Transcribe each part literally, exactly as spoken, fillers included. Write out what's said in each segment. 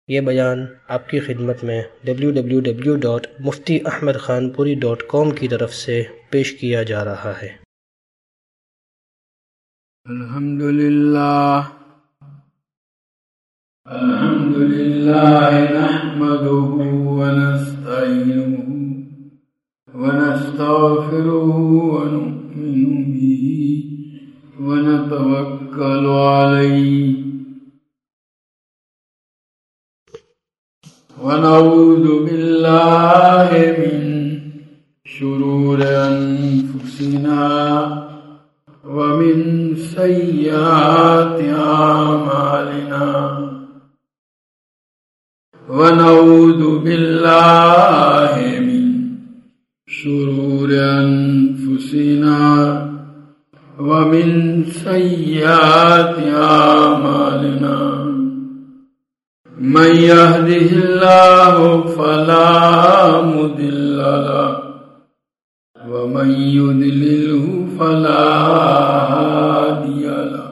یہ بیان آپ کی خدمت میں W W W dot Mufti Ahmad Khanpuri dot کام کی طرف سے پیش کیا جا رہا ہے۔ الحمدللہ الحمدللہ نحمده ونستعینه ونستغفره ونؤمن به ونتوکل علیہ ونعوذ باللہ من شرور انفسنا ومن سیئات اعمالنا ونعوذ باللہ من شرور انفسنا ومن سیئات اعمالنا من يهده الله فلا مضل له ومن يضلله فلا هادي له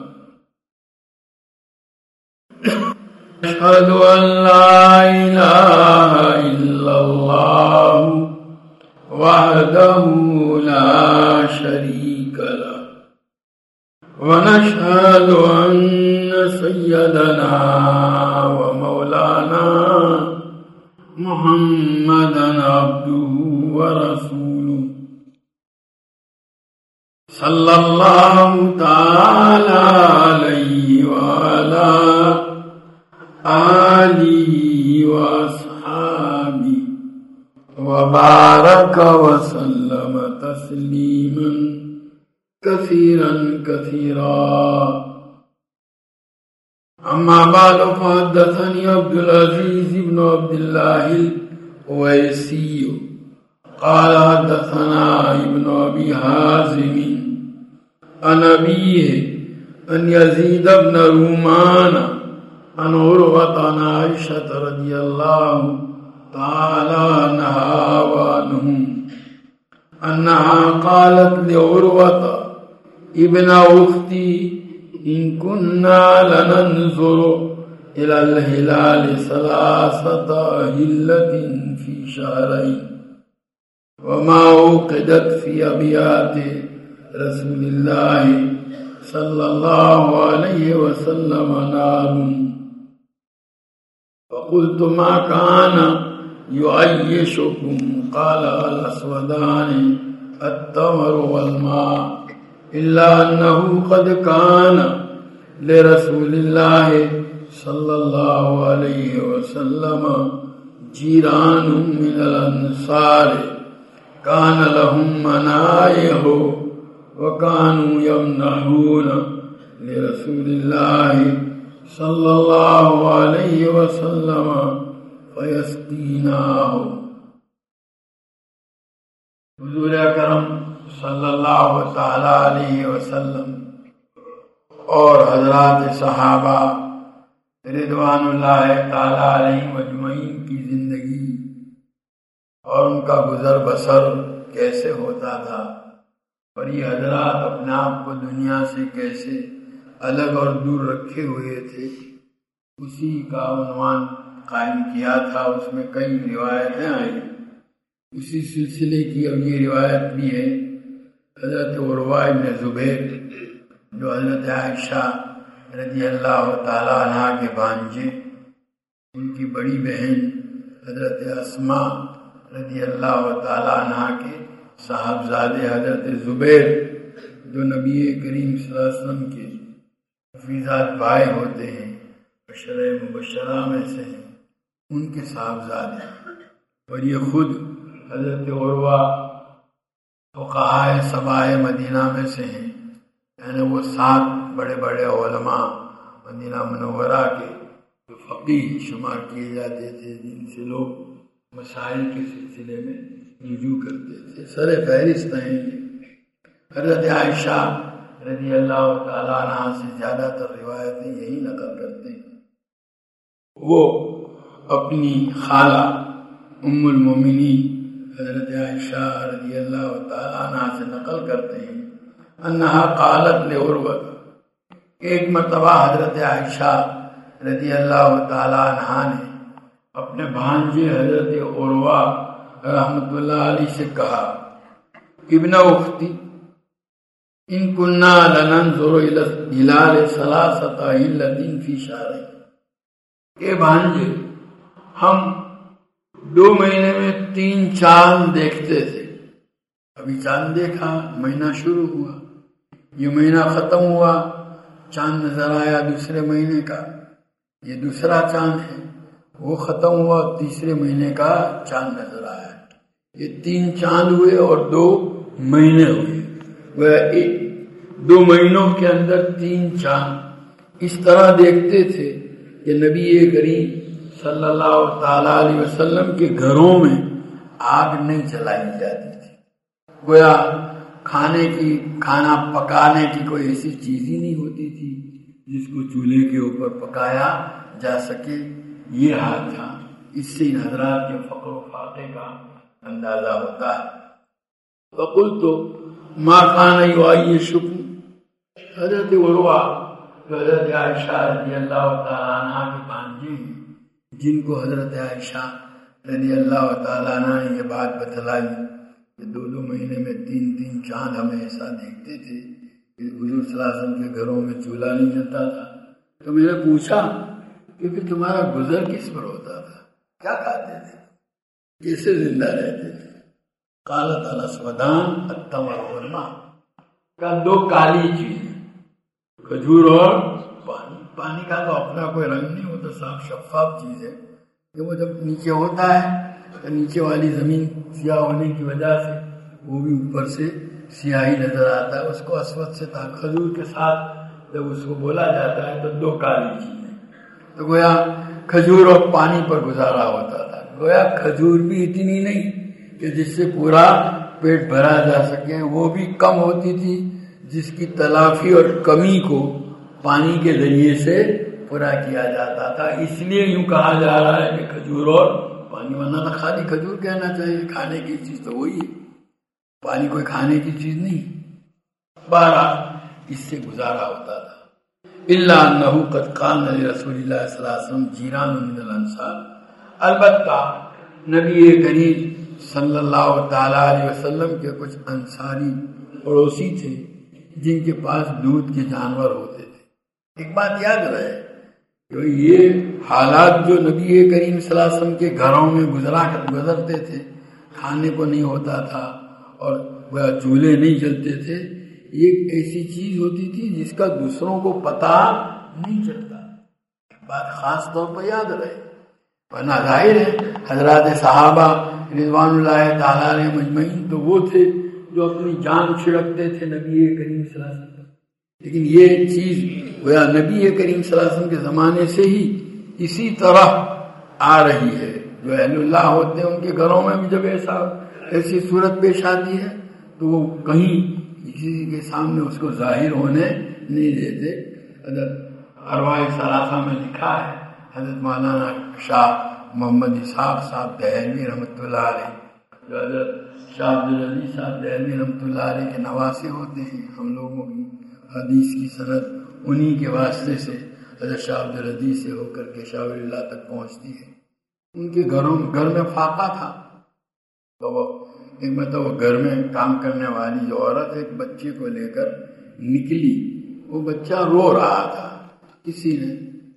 أشهد أن لا إله إلا الله وحده لا شريك له ونشهد أن سيدنا ومولانا محمدا عبده ورسوله صلى الله تعالى عليه وعلى آله وأصحابه وبارك وسلم تسليما كثيرا كثيرا أما بعد فحدثني عبد العزيز بن عبد الله الأويسي قال حدثنا ابن أبي حازم عن أبيه أن يزيد بن رومان عن عروة عن عائشة رضي الله تعالى عنها وعنهم أنها قالت لعروة ابن أختي إن كنا لننظر إلى الهلال ثلاثة أهلة في شهرين وما أوقدت في أبيات رسول الله صلى الله عليه وسلم نار فقلت ما كان يعيشكم قال الأسودان التمر والماء إلا أنه قد كان لرسول الله صلى الله عليه وسلم جيران من الأنصار كان لهم منايح وكانوا يمنحون لرسول الله صلى الله عليه وسلم فيسقيناه۔ حضور اکرم صلی اللہ تعالی علیہ وسلم اور حضرات صحابہ رضوان اللہ تعالی علیہ مجمعین کی زندگی اور ان کا گزر بسر کیسے ہوتا تھا، اور یہ حضرات اپنے آپ کو دنیا سے کیسے الگ اور دور رکھے ہوئے تھے، اسی کا عنوان قائم کیا تھا۔ اس میں کئی روایتیں آئیں، اسی سلسلے کی اب یہ روایت بھی ہے۔ حضرت عروہ بن زبیر جو حضرت عائشہ رضی اللہ تعالیٰ عنہ کے بھانجے، ان کی بڑی بہن حضرت اسماء رضی اللہ تعالیٰ عنہ کے صاحبزادے حضرت زبیر جو نبی کریم صلی اللہ علیہ وسلم کے حفیظات بھائی ہوتے ہیں، عشرہ مبشرہ میں سے ہیں، ان کے صاحبزادے، اور یہ خود حضرت عروہ فقہائے سبع مدینہ میں سے ہیں، یعنی وہ سات بڑے بڑے علماء مدینہ منورہ کے جو فقیہ شمار کیے جاتے تھے، جن سے لوگ مسائل کے سلسلے میں رجوع کرتے تھے، سر فہرست ہیں۔ حضرت عائشہ رضی اللہ تعالیٰ عنہ سے زیادہ تر روایتیں یہی نقل کرتے ہیں۔ وہ اپنی خالہ ام المومنین حضرت عائشہ رضی اللہ تعالیٰ عنہ سے نقل کرتے ہیں انہا قالت لعروہ، ایک مرتبہ حضرت عائشہ رضی اللہ تعالیٰ عنہ نے اپنے بھانجے حضرت عروہ رحمت اللہ علیہ سے کہا ابن اختی ان کننا لننظر الى الهلال ثلاثة اہلۃ فی شہرین، اے بھانجے ہم دو مہینے میں تین چاند دیکھتے تھے، ابھی چاند دیکھا، مہینہ شروع ہوا، یہ مہینہ ختم ہوا، چاند نظر آیا دوسرے مہینے کا، یہ دوسرا چاند ہے، وہ ختم ہوا، تیسرے مہینے کا چاند نظر آیا، یہ تین چاند ہوئے اور دو مہینے ہوئے، وہ ایک دو مہینوں کے اندر تین چاند۔ اس طرح دیکھتے تھے کہ نبی کریم صلی اللہ تعالی علیہ وسلم کے گھروں میں آگ نہیں جلائی جاتی تھی، گویا کھانے کی کھانا پکانے کی کوئی ایسی چیز ہی نہیں ہوتی تھی جس کو چولہے کے اوپر پکایا جا سکے، یہ حال تھا۔ اس سے ان حضرات کے فقر و فاقے کا اندازہ ہوتا ہے۔ فقلت ما کان یعیشکم، حضرت عروہ حضرت عائشہ رضی اللہ تعالیٰ عنہ کے بھانجے ہیں، جن کو حضرت عائشہ رضی اللہ تعالیٰ عنہ نے یہ بات بتلائی کہ دو دو مہینے میں تین تین چاند ہمیں ایسا دیکھتے تھے کہ حضور صلی اللہ علیہ وسلم کے گھروں میں چولہا نہیں جلتا تھا۔ تو میں نے پوچھا کہ پھر تمہارا گزر کس پر ہوتا تھا، کیا کھاتے تھے، کیسے زندہ رہتے تھے؟ قالت الاسودان التمر والماء، کا دو کالی چیزیں، کھجور اور پانی۔ پانی کا تو اپنا کوئی رنگ نہیں ہوتا، صاف شفاف چیز ہے کہ وہ جب نیچے ہوتا ہے تو نیچے والی زمین سیاہ ہونے کی وجہ سے وہ بھی اوپر سے سیاہی نظر آتا ہے، اس کو اسود سے تھا۔ کھجور کے ساتھ جب اس کو بولا جاتا ہے تو دو کالی چیزیں، تو گویا کھجور اور پانی پر گزارا ہوتا تھا۔ گویا کھجور بھی اتنی نہیں کہ جس سے پورا پیٹ بھرا جا سکے، وہ بھی کم ہوتی تھی جس کی تلافی اور کمی کو پانی کے ذریعے سے پورا کیا جاتا تھا۔ اس لیے یوں کہا جا رہا ہے کہ کھجور اور پانی، ورنہ تو خالی کھجور کہنا چاہیے، کھانے کی چیز تو وہی ہے، پانی کوئی کھانے کی چیز نہیں۔ بارہ اس سے گزارا ہوتا تھا۔ الا انہ قد کان لرسول اللہ صلی اللہ علیہ وسلم جیران من الانصار، البتہ نبی کریم صلی اللہ تعالی علیہ وسلم کے کچھ انصاری پڑوسی تھے جن کے پاس دودھ کے جانور ہوتے تھے۔ ایک بات یاد رہے کہ یہ حالات جو نبی کریم صلی اللہ علیہ وسلم کے گھروں میں گزرا گزرتے تھے، کھانے کو نہیں ہوتا تھا اور وہ چولہے نہیں جلتے تھے، یہ ایک ایسی چیز ہوتی تھی جس کا دوسروں کو پتہ نہیں چلتا۔ ایک بات خاص طور پر یاد رہے، ورنہ ظاہر ہے حضرات صحابہ رضوان اللہ تعالیٰ علیہ مجمعین تو وہ تھے جو اپنی جان چھڑکتے تھے نبی کریم صلی اللہ علیہ وسلم، لیکن یہ چیز گویا نبی کریم صلی اللہ علیہ وسلم کے زمانے سے ہی اسی طرح آ رہی ہے۔ جو اہل اللہ ہوتے ہیں ان کے گھروں میں بھی جب ایسا ایسی صورت پیش آتی ہے تو وہ کہیں کسی کے سامنے اس کو ظاہر ہونے نہیں دیتے۔ حضرت ارواح ثلاثہ میں لکھا ہے، حضرت مولانا شاہ محمد اسحاق صاحب دہلوی رحمۃ اللہ علیہ، جو حضرت شاہ عبدالعزیز صاحب دہلوی رحمۃ اللہ علیہ کے نواسے ہوتے ہیں، ہم لوگوں کی حدیث کی سند انہی کے واسطے سے حضرت شاہ عبدالعزیز سے ہو کر کے شاہ ولی اللہ تک پہنچتی ہے۔ ان کے گھروں گھر میں فاقہ تھا، تو وہ ایک مطلب وہ گھر میں کام کرنے والی جو عورت ایک بچے کو لے کر نکلی، وہ بچہ رو رہا تھا، کسی نے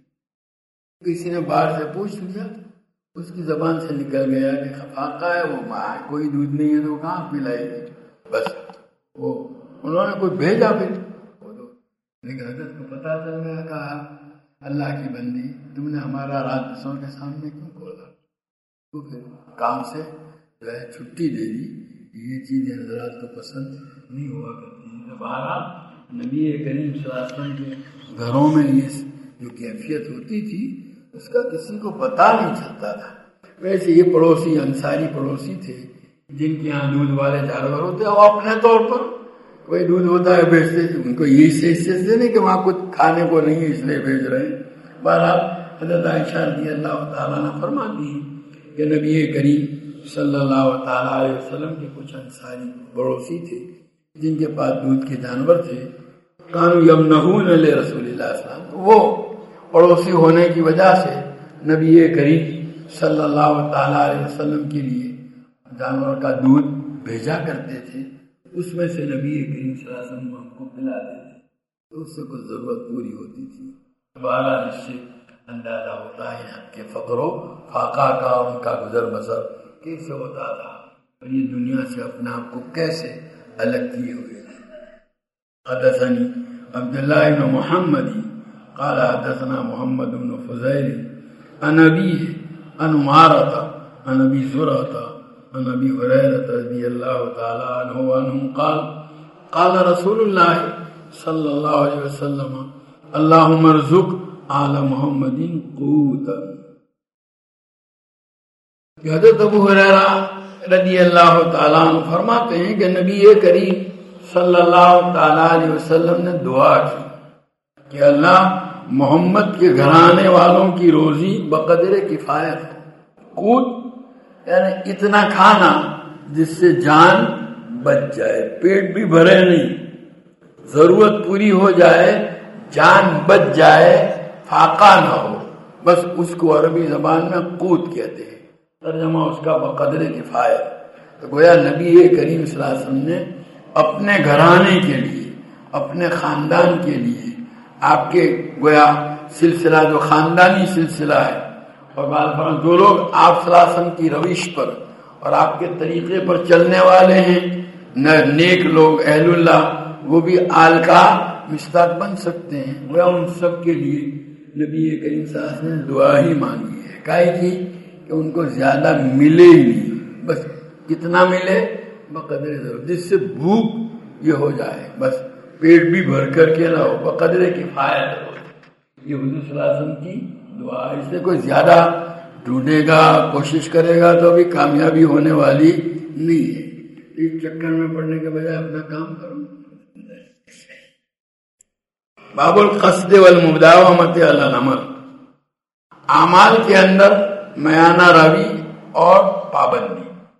کسی نے باہر سے پوچھ لیا، اس کی زبان سے نکل گیا کہ فاقہ ہے، وہ ماں ہے، کوئی دودھ نہیں ہے تو کہاں پلائے گی، بس وہ انہوں نے کوئی بھیجا پھر، لیکن حضرت کو پتا چل گیا، کہا اللہ کی بندی تم نے ہمارا رات بسوں کے سامنے کیوں کھولا، تو پھر کام سے جو ہے چھٹی دے دی۔ یہ چیزیں حضرات کو پسند نہیں ہوا کرتی ہیں۔ بہرحال نبی کریم صلی اللہ علیہ وسلم کے گھروں میں یہ جو کیفیت ہوتی تھی اس کا کسی کو پتہ نہیں چلتا تھا۔ ویسے یہ پڑوسی انصاری پڑوسی تھے جن کے یہاں دودھ والے جانور ہوتے ہیں، وہ اپنے طور پر کوئی دودھ ہوتا ہے بیچتے تھے، ان کو یہ سے نہیں کہ وہاں کچھ کھانے کو نہیں ہے اس لیے بھیج رہے ہیں۔ بہرحال حضرت عائشہ رضی اللہ تعالیٰ عنہ فرماتی ہیں کہ نبی کریم صلی اللہ تعالیٰ علیہ وسلم کے کچھ انصاری پڑوسی تھے جن کے پاس دودھ کے جانور تھے، کانوا یمنحون لرسول اللہ صلی اللہ علیہ وسلم، وہ پڑوسی ہونے کی وجہ سے نبی کریم صلی اللہ تعالیٰ علیہ وسلم کے لیے جانور کا دودھ بھیجا کرتے تھے، اس میں سے نبی کریم صلی اللہ علیہ وسلم ہم کو پلاتے تھے، تو اس سے کچھ ضرورت پوری ہوتی تھی۔ دوبارہ اس سے اندازہ ہوتا ہے آپ کے فقر و فاقہ کا، ان کا گزر بسر کیسے ہوتا تھا اور یہ دنیا سے اپنے آپ کو کیسے الگ کیے ہوئے تھے۔ حدثنی عبداللہ بن محمد قال حدثنا محمد بن فضیل عن ابیہ عن عمارۃ عن ابی زرعۃ عن ابی ہریرہ رضی اللہ تعالی عنہ عنہ قال قال رسول اللہ صلی اللہ علیہ وسلم اللہم ارزق آل محمد قوتا۔ حضرت ابو ہریرہ رضی اللہ تعالیٰ عنہ فرماتے ہیں کہ نبی کریم صلی اللہ تعالیٰ علیہ وسلم نے دعا کی کہ اللہ محمد کے گھرانے والوں کی روزی بقدر کفایت ہو، قوت یعنی اتنا کھانا جس سے جان بچ جائے، پیٹ بھی بھرے نہیں، ضرورت پوری ہو جائے، جان بچ جائے، فاقہ نہ ہو، بس اس کو عربی زبان میں قوت کہتے ہیں، ترجمہ اس کا بقدر کفایت۔ تو گویا نبی کریم صلی اللہ علیہ وسلم نے اپنے گھرانے کے لیے، اپنے خاندان کے لیے، آپ کے گویا سلسلہ جو خاندانی سلسلہ ہے، اور بعض جو لوگ آپ صلی اللہ علیہ وسلم کی روش پر اور آپ کے طریقے پر چلنے والے ہیں، نیک لوگ اہل اللہ، وہ بھی آل کا مصداق بن سکتے ہیں۔ گویا ان سب کے لیے نبی کریم صلی اللہ علیہ وسلم نے دعا ہی مانگی ہے، کاہے کی کہ ان کو زیادہ ملے ہی نہیں، بس کتنا ملے بقدر ضرورت، جس سے بھوک یہ ہو جائے، بس پیٹ بھی بھر کر کے نہ ہو، بقدر کفایت ہو۔ یہ حضور صلی اللہ علیہ وسلم کی دعا، اس سے کوئی زیادہ ڈھونڈے گا، کوشش کرے گا تو بھی کامیابی ہونے والی نہیں ہے۔ اس چکر میں پڑنے کے بجائے اپنا کام کرو۔ باب القصد والمداومۃ علی العمل، اعمال کے اندر میانہ روی اور پابندی۔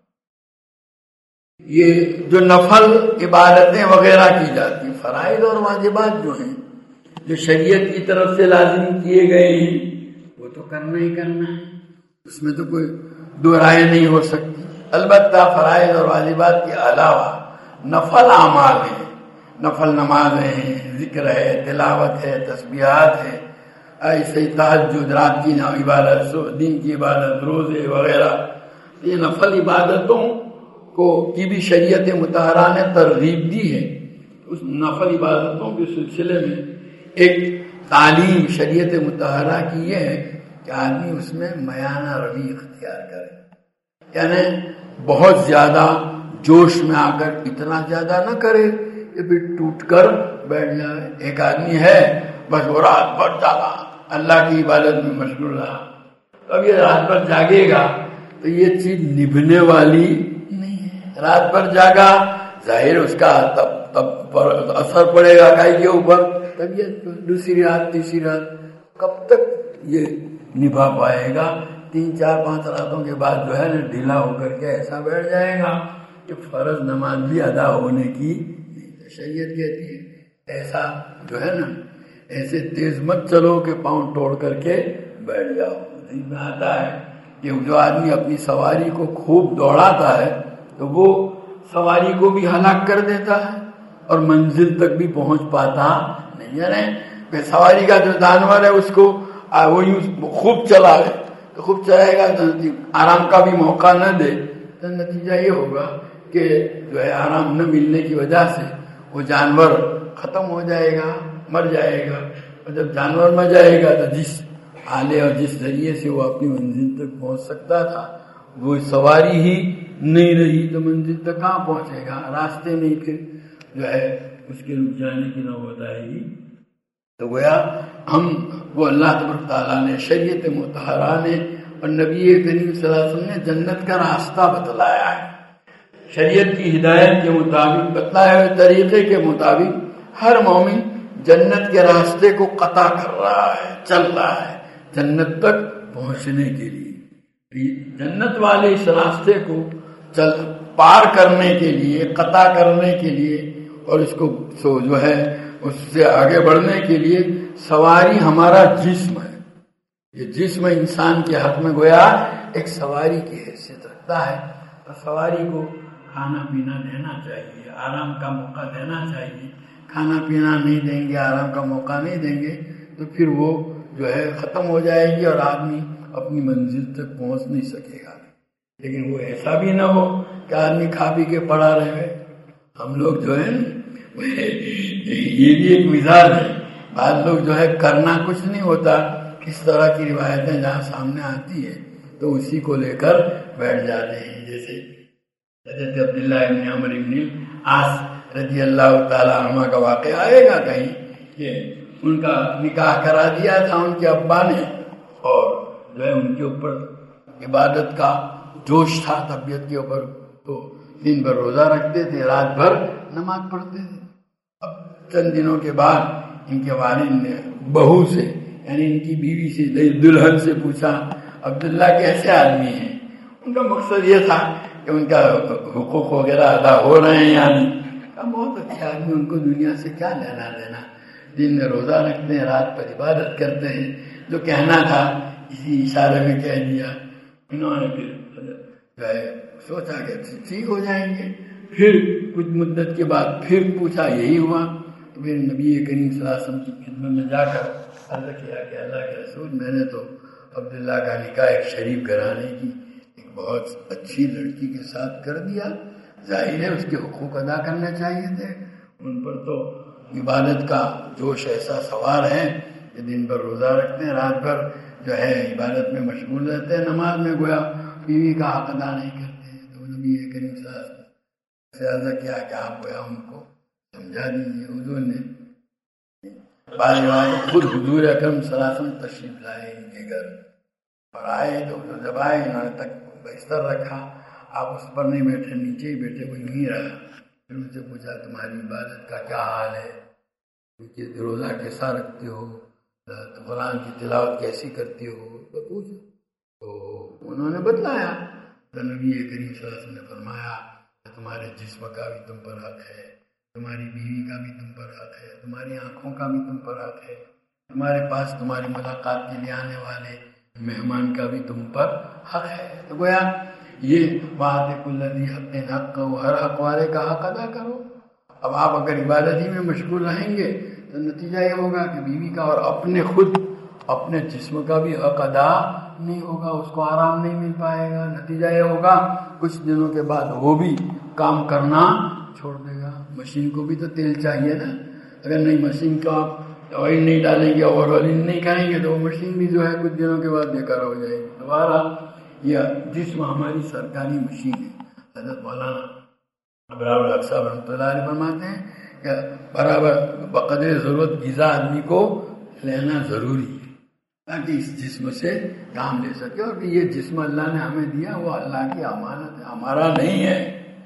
یہ جو نفل عبادتیں وغیرہ کی جاتی، فرائض اور واجبات جو ہیں، جو شریعت کی طرف سے لازم کیے گئے ہیں، وہ تو کرنا ہی کرنا ہے، اس میں تو کوئی دو رائے نہیں ہو سکتی۔ البتہ فرائض اور واجبات کے علاوہ نفل اعمال ہیں، نفل نمازیں ہیں، ذکر ہے، تلاوت ہے، تسبیحات ہے، ایسے تہجد، رات کی عبادت، دن کی عبادت، روزے وغیرہ، یہ نفل عبادتوں کو کی بھی شریعت مطہرہ نے ترغیب دی ہے۔ اس نفل عبادتوں کے سلسلے میں ایک تعلیم شریعت مطہرہ کی یہ ہے کہ آدمی اس میں میانہ روی اختیار کرے، یعنی بہت زیادہ جوش میں آ کر اتنا زیادہ نہ کرے کہ پھر ٹوٹ کر بیٹھ جائے۔ ایک آدمی ہے بس وہ رات بھر جاگا، اللہ کی عبادت میں مشغول رہا، اب یہ رات بھر جاگے گا تو یہ چیز نبھنے والی نہیں ہے۔ رات بھر جاگا، ظاہر اس کا تب تب پر اثر پڑے گا گائے کے اوپر، طبیعت پر، دوسری رات تیسری رات، کب تک یہ نبھا پائے گا؟ تین چار پانچ راتوں کے بعد جو ہے نا ڈھیلا ہو کر کے ایسا بیٹھ جائے گا کہ فرض نماز بھی ادا ہونے کی شریعت کہتی ہے ایسا جو ہے نا ایسے تیز مت چلو کہ پاؤں توڑ کر کے بیٹھ جاؤ۔ حدیث میں آتا ہے کہ جو آدمی اپنی سواری کو خوب دوڑاتا ہے تو وہ سواری کو بھی ہلاک کر دیتا ہے اور منزل تک بھی پہنچ پاتا نہیں، یعنی کہ سواری کا جو جانور ہے اس کو وہ یوں خوب چلائے تو خوب چلائے گا، آرام کا بھی موقع نہ دے تو نتیجہ یہ ہوگا کہ جو ہے آرام نہ ملنے کی وجہ سے وہ جانور ختم ہو جائے گا، مر جائے گا، اور جب جانور مر جائے گا تو جس آلے اور جس ذریعے سے وہ اپنی منزل تک پہنچ سکتا تھا وہ سواری ہی نہیں رہی تو منزل تک کہاں پہنچے گا؟ راستے نہیں، پھر جو ہے اس کے رک جانے کی نوبت آئے گی۔ تو گویا ہم وہ اللہ تبارک تعالیٰ نے، شریعت مطہرہ نے اور نبی کریم صلی اللہ علیہ وسلم نے جنت کا راستہ بتلایا ہے۔ شریعت کی ہدایت کے مطابق، بتلائے ہوئے طریقے کے مطابق ہر مومن جنت کے راستے کو قطع کر رہا ہے، چل رہا ہے جنت تک پہنچنے کے لیے۔ جنت والے اس راستے کو چل پار کرنے کے لیے، قطع کرنے کے لیے اور اس کو سو جو ہے اس سے آگے بڑھنے کے لیے سواری ہمارا جسم ہے، یہ جسم انسان کے حق میں گویا ایک سواری کی حیثیت رکھتا ہے، اور سواری کو کھانا پینا دینا چاہیے، آرام کا موقع دینا چاہیے۔ کھانا پینا نہیں دیں گے، آرام کا موقع نہیں دیں گے تو پھر وہ جو ہے ختم ہو جائے گی اور آدمی اپنی منزل تک پہنچ نہیں سکے گا۔ لیکن وہ ایسا بھی نہ ہو کہ آدمی کھا پی کے پڑا رہے۔ ہم لوگ جو ہے یہ بھی ایک مثال ہے، بعض لوگ جو ہے کرنا کچھ نہیں ہوتا، کس طرح کی روایتیں جہاں سامنے آتی ہے تو اسی کو لے کر بیٹھ جاتے ہیں۔ جیسے حضرت عبداللہ ابن عمر ابن عاص رضی اللہ تعالیٰ عنہ کا واقعہ آئے گا کہیں کہ ان کا نکاح کرا دیا تھا ان کے ابا نے، اور جو ہے ان کے اوپر عبادت کا جوش تھا طبیعت کے اوپر، تو دن بھر روزہ رکھتے تھے، رات بھر نماز پڑھتے تھے۔ اب چند دنوں کے بعد ان کے والد نے بہو سے یعنی ان کی بیوی سے دلہن سے پوچھا عبداللہ کیسے آدمی ہیں؟ ان کا مقصد یہ تھا کہ ان کا حقوق وغیرہ ادا ہو رہے ہیں یا نہیں۔ بہت اچھے آدمی، ان کو دنیا سے کیا لینا دینا، دن میں روزہ رکھتے ہیں، رات پر عبادت کرتے ہیں، جو کہنا تھا اسی اشارے میں کہہ دیا۔ انہوں نے پھر جو ہے سوچا کہ ٹھیک ہو جائیں گے، پھر کچھ مدت کے بعد پھر پوچھا، یہی ہوا تو پھر نبی کریم صلی اللہ علیہ وسلم کی خدمت میں جا کر عرض کیا کہ اللہ کے رسول، میں نے تو عبداللہ کا نکاح ایک شریف گھرانے کی ایک بہت اچھی لڑکی کے ساتھ کر دیا، ظاہر ہے اس کے حقوق ادا کرنے چاہیے تھے، ان پر تو عبادت کا جوش ایسا سوار ہے کہ دن بھر روزہ رکھتے ہیں، رات بھر جو ہے عبادت میں مشغول رہتے ہیں، نماز میں گویا بیوی کا حق ادا نہیں کرتے ہیں۔ تو نبی کریم صلی اللہ علیہ وسلم سے عرض کیا کہ آپ گویا ان کو سمجھا دیجیے۔ حضور نے بعض روایت خود حضور اکرم صلی اللہ علیہ وسلم تشریف لائے ان کے گھر اور آئے، تو جب آئے انہوں نے تک بستر رکھا، آپ اس پر نہیں بیٹھے، نیچے ہی بیٹھے، وہ یوں ہی رہا۔ پھر ان سے پوچھا تمہاری عبادت کا کیا حال ہے، کہ روزہ کیسا رکھتے ہو، قرآن کی تلاوت کیسی کرتی ہو، تو پوچھو۔ تو انہوں نے بتلایا، تو نبی کریم صلی اللہ علیہ وسلم نے فرمایا کہ تمہارے جسم کا بھی تم پر حق ہے، تمہاری بیوی کا بھی تم پر حق ہے، تمہاری آنکھوں کا بھی تم پر حق ہے، تمہارے پاس تمہاری ملاقات کے لیے آنے والے مہمان کا بھی تم پر حق ہے۔ تو گویا یہ بات ہے، کل ذی حق حق، ہر حق والے کا حق ادا کرو۔ اب آپ اگر عبادت ہی میں مشغول رہیں گے تو نتیجہ یہ ہوگا کہ بیوی کا اور اپنے خود اپنے جسم کا بھی حق ادا نہیں ہوگا، اس کو آرام نہیں مل پائے گا۔ نتیجہ یہ ہوگا کچھ دنوں کے بعد وہ بھی کام کرنا چھوڑ دے گا۔ مشین کو بھی تو تیل چاہیے نا، اگر نہیں مشین کا آپ آئل نہیں ڈالیں گے، اوور ہالنگ نہیں کریں گے تو وہ مشین بھی جو ہے کچھ دنوں کے بعد بیکار ہو جائے گی۔ دوبارہ یہ جسم ہماری سرکاری مشین ہے۔ حضرت مولانا ابرار الحق صاحب رحمۃ اللہ علیہ فرماتے ہیں کہ برابر بقدر ضرورت غذا آدمی کو لینا ضروری ہے تاکہ اس جسم سے کام لے سکے، اور یہ جسم اللہ نے ہمیں دیا وہ اللہ کی امانت ہے، ہمارا نہیں ہے،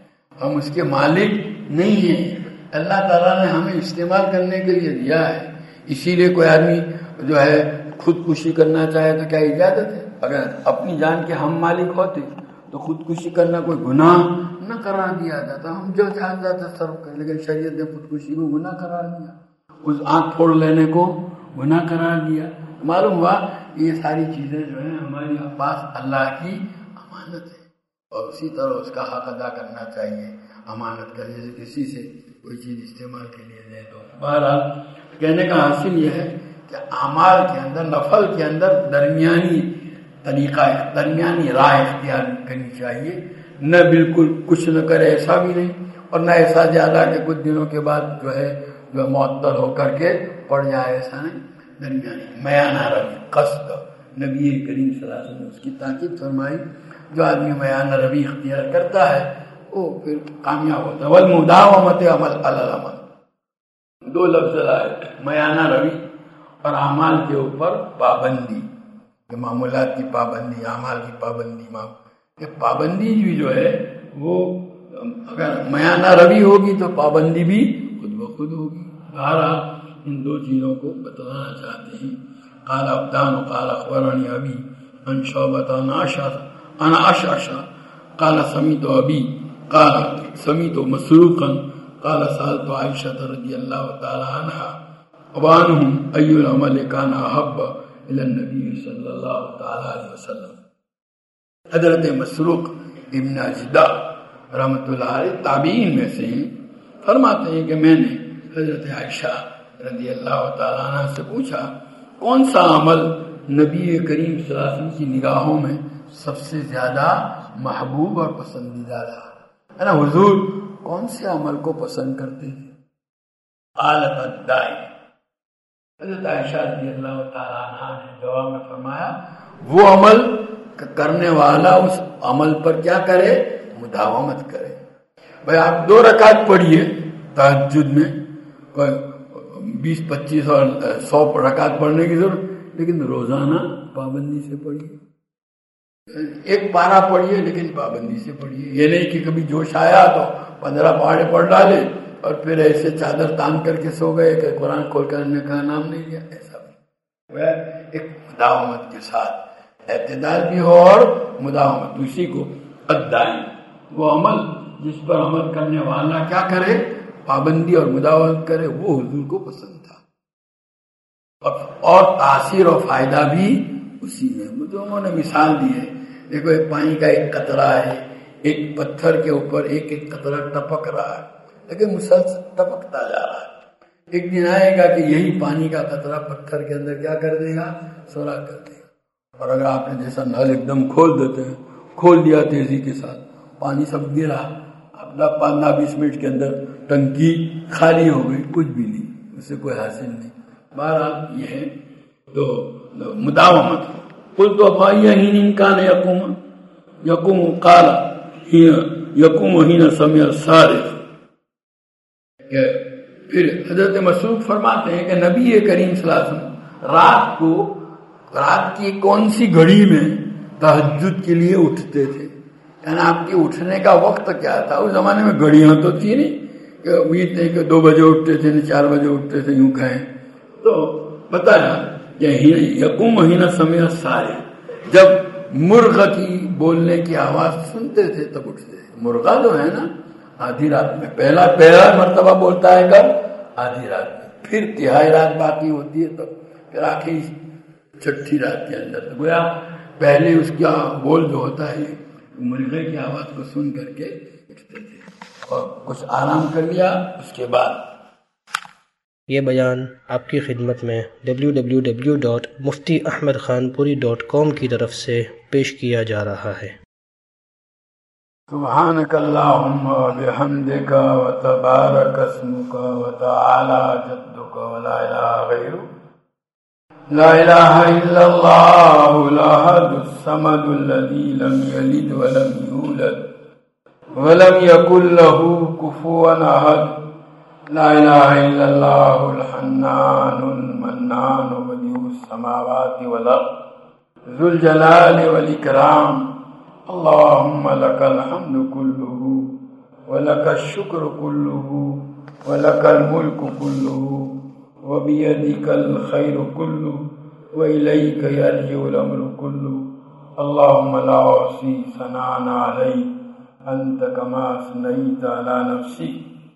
ہم اس کے مالک نہیں ہیں، اللہ تعالیٰ نے ہمیں استعمال کرنے کے لیے دیا ہے۔ اسی لیے کوئی آدمی جو ہے خودکشی کرنا چاہے تو کیا اجازت ہے؟ اگر اپنی جان کے ہم مالک ہوتے تو خودکشی کرنا کوئی گناہ نہ قرار دیا جاتا، ہم جو چاہتا تصرف کریں، لیکن شریعت نے خودکشی کو گناہ قرار دیا، اس آنکھ پھوڑ لینے کو گناہ قرار دیا۔ معلوم ہوا یہ ساری چیزیں جو ہیں ہمارے پاس اللہ کی امانت ہے، اور اسی طرح اس کا حق ادا کرنا چاہیے امانت کا، جیسے کسی سے کوئی چیز استعمال کے لیے دے دو۔ بہرحال کہنے کا حاصل یہ ہے کہ اعمال کے اندر، نفل کے اندر درمیانی طریقہ، درمیانی راہ اختیار کرنی چاہیے، نہ بالکل کچھ نہ کرے ایسا بھی نہیں، اور نہ ایسا زیادہ کہ کچھ دنوں کے بعد جو ہے جو معطل ہو کر کے پڑ جائے، ایسا نہیں، درمیانی میانہ روی قصد۔ نبی کریم صلی اللہ علیہ وسلم نے اس کی تاکید فرمائی، جو آدمی میانہ روی اختیار کرتا ہے وہ پھر کامیاب ہوتا ہے۔ والمداومۃ عمل علی العمل، دو لفظ لائے، میانہ روی اور اعمال کے اوپر پابندی، کہ معمولات کی پابندی، اعمال کی پابندی، کہ پابندی بھی جو ہے وہ اگر میانہ روی ہوگی تو پابندی بھی خود بخود ہوگی۔ بہرحال ان دو چیزوں کو بتلانا چاہتے ہیں۔ قال عبدان قال اخبرني ابي عن شعبة عن عائشة عن عائشة قال سمعت ابي قال سمعت مسروقا قال سألت عائشة رضي الله تعالى عنها وعنهم أي العمل كان أحب الی النبی صلی اللہ تعالی علیہ وسلم. حضرت مسروق ابن اجدع رحمۃ اللہ علیہ تابعین میں سے ہیں، فرماتے ہیں کہ میں نے حضرت عائشہ رضی اللہ تعالیٰ عنہ سے پوچھا کون سا عمل نبی کریم صلی اللہ علیہ وسلم کی نگاہوں میں سب سے زیادہ محبوب اور پسندیدہ رہا ہے نا، حضور کون سے عمل کو پسند کرتے تھے؟ قالت الدائی، حضرت عائشہ رضی اللہ تعالیٰ عنہ نے جواب میں فرمایا وہ عمل کرنے والا اس عمل پر کیا کرے؟ مداومت کرے. بھائی آپ دو رکعت پڑھیے تہجد میں، کوئی بیس پچیس اور سو رکعت پڑھنے کی ضرورت، لیکن روزانہ پابندی سے پڑھیے. ایک پارہ پڑھیے لیکن پابندی سے پڑھیے. یہ نہیں کہ کبھی جوش آیا تو پندرہ پارے پڑھ ڈالے اور پھر ایسے چادر تان کر کے سو گئے کہ قرآن کھول کر نے کا نام نہیں لیا. ایسا بھی ایک مداومت کے ساتھ اعتدال بھی ہو اور مداومت، اسی کو ادائی، وہ عمل جس پر عمل کرنے والا کیا کرے؟ پابندی اور مداومت کرے، وہ حضور کو پسند تھا. اور تاثیر و فائدہ بھی اسی میں. انہوں نے مثال دی ہے، دیکھو ایک پانی کا ایک قطرہ ہے، ایک پتھر کے اوپر ایک ایک قطرہ ٹپک رہا ہے، لیکن مسلسل ٹپکتا جا رہا ہے. ایک دن آئے گا کہ یہی پانی کا قطرہ پتھر کے اندر کیا کر دے گا؟ سوراخ کر دے گا. اور اگر آپ نے جیسا نل ایک دم کھول دیتے ہیں، کھول دیا تیزی کے ساتھ، پانی سب گرا، اب پندرہ بیس منٹ کے اندر ٹنکی خالی ہو گئی، کچھ بھی نہیں، اس سے کوئی حاصل نہیں. بہرحال یہ ہے تو مداومت. قل تو افائیہ ہی امکان یقوم یقوم قال یقوم ہین سمع الصارخ. پھر حضرت مسعود فرماتے ہیں کہ نبی کریم صلی اللہ علیہ وسلم رات کو رات کی کون سی گھڑی میں تہجد کے لیے اٹھتے تھے، یعنی آپ کے اٹھنے کا وقت کیا تھا؟ اس زمانے میں گھڑیاں تو تھی نہیں کہ امید نہیں کہ دو بجے اٹھتے تھے نہ چار بجے اٹھتے تھے، یوں کہیں تو بتایا کہ یقوم ہین سمع الصارخ، جب مرغ کی بولنے کی آواز سنتے تھے تب اٹھتے تھے. مرغا جو ہے نا آدھی رات میں پہلا پہلا مرتبہ بولتا ہے، کب؟ آدھی رات میں، پھر تہائی رات باقی ہوتی ہے تب، پھر آخری چھٹی رات کے اندر. گویا پہلے اس کا بول جو ہوتا ہے مرغے کی آواز کو سن کر کے اٹھتے تھے اور کچھ آرام کر لیا. اس کے بعد یہ بیان آپ کی خدمت میں W W W dot Mufti Ahmad Khanpuri dot کام کی طرف سے پیش کیا جا رہا ہے. سبحانک اللہم وبحمدک وتبارک اسمک وتعالی جدک ولا الہ غیرک. لا الہ الا اللہ الاحد الصمد الذی لم یلد ولم یولد ولم یکن له کفوا احد. لا الہ الا اللہ الحنان المنان بدیع السماوات والارض ذو الجلال والاکرام. اللہم لک الحمد کلہ ولک الشکر کلہ ولک الملک کلہ وبیدک الخیر کلہ وإلیک یرجع الامر کلہ. اللہم لا احصی ثناء علیک انت کما اثنیت علی نفسک.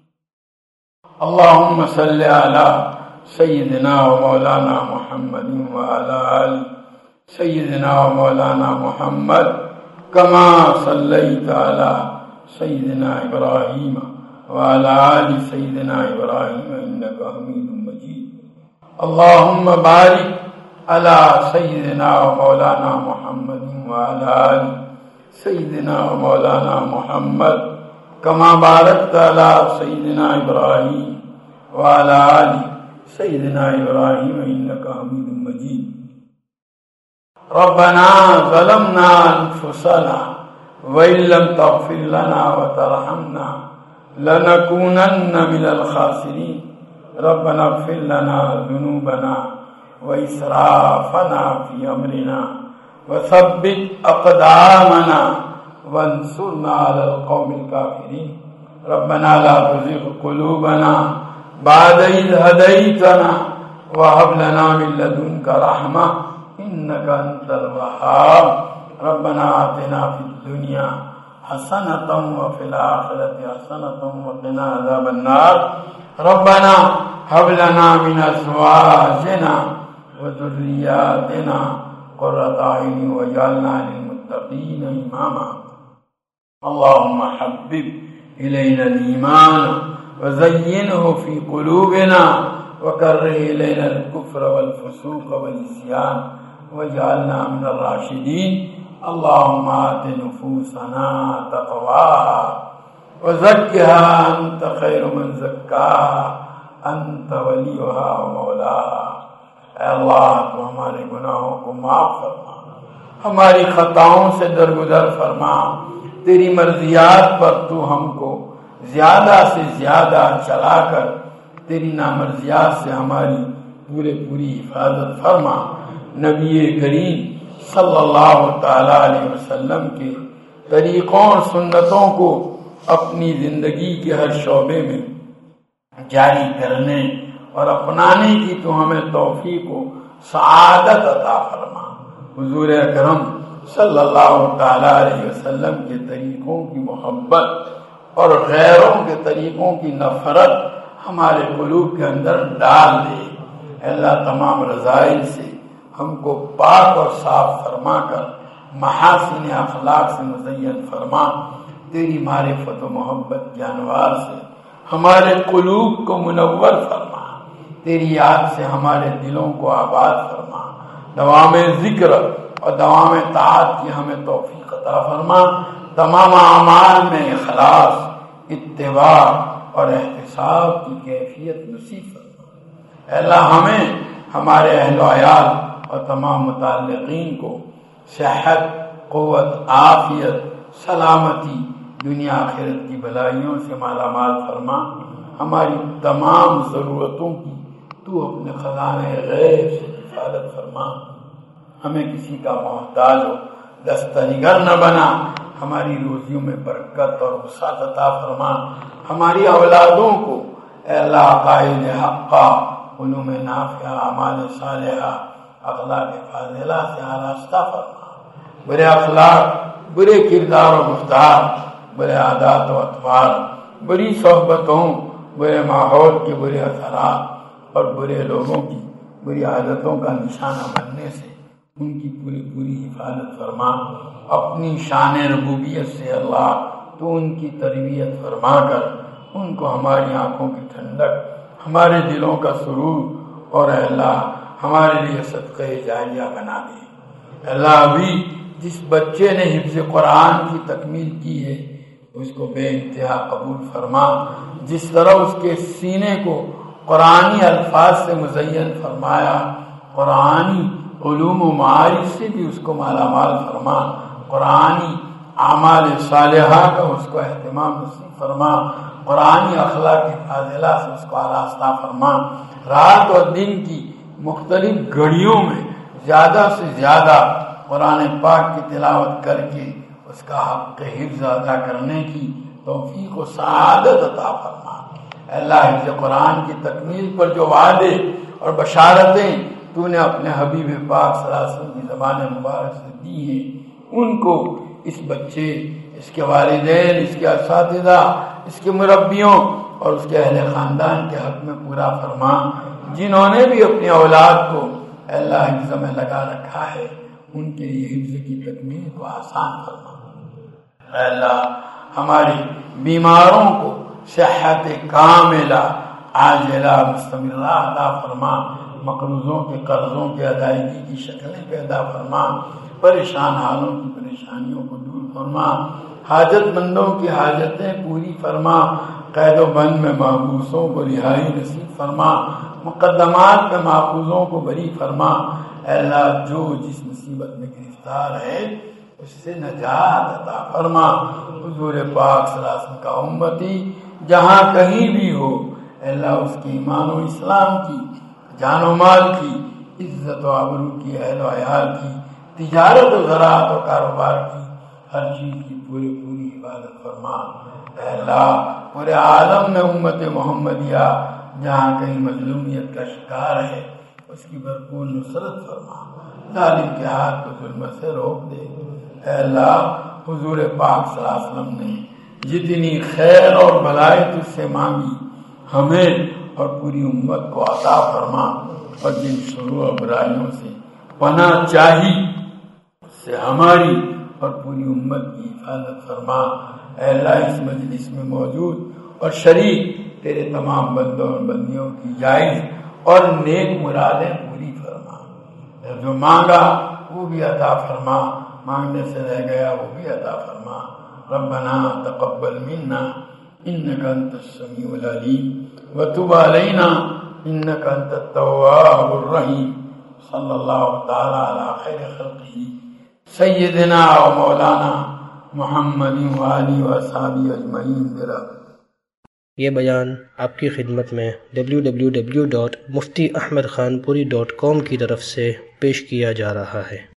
اللہم صل علی سیدنا و مولانا محمد وعلی آل سیدنا و مولانا محمد کما صلیت علی سیدنا ابراہیم وعلی آل سیدنا ابراہیم انک حمید مجید. اللہم بارک علی سیدنا و مولانا محمد وعلی آل سیدنا و مولانا محمد کما بارکت علی سیدنا ابراہیم وعلی آل سیدنا ابراہیم انک حمید مجید. ربنا ظلمنا انفسنا وإن لم تغفر لنا وترحمنا لنكونن من الخاسرين. ربنا اغفر لنا ذنوبنا وإسرافنا في أمرنا وثبت أقدامنا وانصرنا على القوم الكافرين. ربنا لا تزغ قلوبنا بعد إذ هديتنا وهب لنا من لدنك رحمة إنك أنت الوهاب. ربنا آتنا في الدنيا حسنة وفي الآخرة حسنة وقنا عذاب النار. ربنا هب لنا من أزواجنا وذرياتنا قرة أعين واجعلنا للمتقين إماما. اللهم حبب إلينا الإيمان وزينه في قلوبنا وكره إلينا الكفر والفسوق والعصيان واجعلنا من الراشدين. اللهم آت نفوسنا تقواها وزكها أنت خير من زكاها أنت وليها ومولاها. اے اللہ تو ہمارے گناہوں کو معاف فرما، ہماری خطاؤں سے درگزر فرما. تیری مرضیات پر تو ہم کو زیادہ سے زیادہ چلا کر تیری نامرضیات سے ہماری پورے پوری حفاظت فرما. نبی کریم صلی اللہ تعالی علیہ وسلم کے طریقوں اور سنتوں کو اپنی زندگی کے ہر شعبے میں جاری کرنے اور اپنانے کی تو ہمیں توفیق و سعادت عطا فرما. حضور اکرم صلی اللہ تعالی علیہ وسلم کے طریقوں کی محبت اور غیروں کے طریقوں کی نفرت ہمارے قلوب کے اندر ڈال دے. اے اللہ تمام رذائل سے ہم کو پاک اور صاف فرما کر محاسن اخلاق سے مزین فرما. تیری معرفت و محبت کے انوار سے ہمارے قلوب کو منور فرما. تیری یاد سے ہمارے دلوں کو آباد فرما. دوام ذکر اور دوام طاعت کی ہمیں توفیق عطا فرما. تمام اعمال میں اخلاص، اتباع اور احتساب کی کیفیت نصیب فرما. اے اللہ ہمیں، ہمارے اہل و عیال اور تمام متعلقین کو صحت، قوت، عافیت، سلامتی، دنیا آخرت کی بلائیوں سے مالا مال فرما. ہماری تمام ضرورتوں کی تو اپنے خزانے غیب سے حفاظت فرما. ہمیں کسی کا محتاج و دستنگر نہ بنا. ہماری روزیوں میں برکت اور وسعت عطا فرما. ہماری اولادوں کو اے اللہ عقائد حقہ، علوم نافعہ، اعمال صالحہ، اخلاق فاضلہ سے آراستہ فرما. برے اخلاق، برے کردار و گفتار، برے عادات و اطوار، بری صحبتوں، برے ماحول کے برے اثرات اور برے لوگوں کی بری عادتوں کا نشانہ بننے سے ان کی پوری پوری حفاظت فرما. اپنی شان ربوبیت سے اللہ تو ان کی تربیت فرما کر ان کو ہماری آنکھوں کی ٹھنڈک، ہمارے دلوں کا سرور اور اے اللہ ہمارے لیے صدقہ جاریہ بنا دے. اے اللہ ابھی جس بچے نے حفظ قرآن کی تکمیل کی ہے اس کو بے انتہا قبول فرما. جس طرح اس کے سینے کو قرآنی الفاظ سے مزین فرمایا، قرآنی علوم و معارف سے بھی اس کو مالا مال فرما. قرآنی اعمال صالحہ کا اس کو اہتمام نصیب فرما. قرآنی اخلاق فاضلہ سے اس کو آراستہ فرما. رات اور دن کی مختلف گھڑیوں میں زیادہ سے زیادہ قرآن پاک کی تلاوت کر کے اس کا حق حفظ ادا کرنے کی توفیق و سعادت عطا فرما. اے اللہ حفظ قرآن کی تکمیل پر جو وعدے اور بشارتیں تو نے اپنے حبیب پاک صلی اللہ علیہ وسلم کی زبان مبارک سے دی ہیں ان کو اس بچے، اس کے والدین، اس کے اساتذہ، اس کے مربیوں اور اس کے اہل خاندان کے حق میں پورا فرما. جنہوں نے بھی اپنی اولاد کو اے اللہ حفظ میں لگا رکھا ہے ان کے لیے حفظ کی تکمیل کو آسان فرما. اے اللہ ہماری بیماروں کو صحت کاملہ عاجلہ مستمرہ عطا فرما. مقروضوں کے قرضوں کے ادائیگی کی شکلیں پیدا فرما. پریشان حالوں کی پریشانیوں کو دور فرما. حاجت مندوں کی حاجتیں پوری فرما. قید و بند میں محبوسوں کو رہائی نصیب فرما. مقدمات میں محفوظوں کو بری فرما. اے اللہ جو جس مصیبت میں گرفتار ہے اس سے نجات عطا فرما. حضور پاک صلی اللہ علیہ وسلم کا امتی جہاں کہیں بھی ہو اے اللہ اس کی ایمان و اسلام کی، جان و مال کی، عزت و آبرو کی، اہل و عیال کی، تجارت و زراعت و کاروبار کی، ہر چیز کی پوری پوری حفاظت فرما. اے اللہ پورے عالم میں امت محمدیہ جہاں کہیں مظلومیت کا شکار ہے اس کی بھرپور نصرت فرما. ظالم کے ہاتھ کو ظلم سے روک دے. اے اللہ حضور پاک صلی اللہ علیہ وسلم نے جتنی خیر اور بھلائی تجھ سے مانگی ہمیں اور پوری امت کو عطا فرما. اور جن شرور و برائیوں سے پناہ چاہی اس سے ہماری اور پوری امت کی حفاظت فرما۔ اے اللہ اس مجلس میں موجود اور شریک تیرے تمام بندوں اور بندیوں کی جائز اور نیک مرادیں پوری فرما۔ جو مانگا وہ بھی عطا فرما، مانگنے سے رہ گیا وہ بھی عطا فرما۔ ربنا تقبل منا انك انت السميع العليم وتب علينا انك انت التواب الرحيم۔ صلی اللہ تعالی علی خیر خلقہ سیدنا و مولانا محمد وآلہ وصحبہ اجمعین برحمتہ۔ یہ بیان آپ کی خدمت میں W W W dot Mufti Ahmad Khanpuri dot کام کی طرف سے پیش کیا جا رہا ہے۔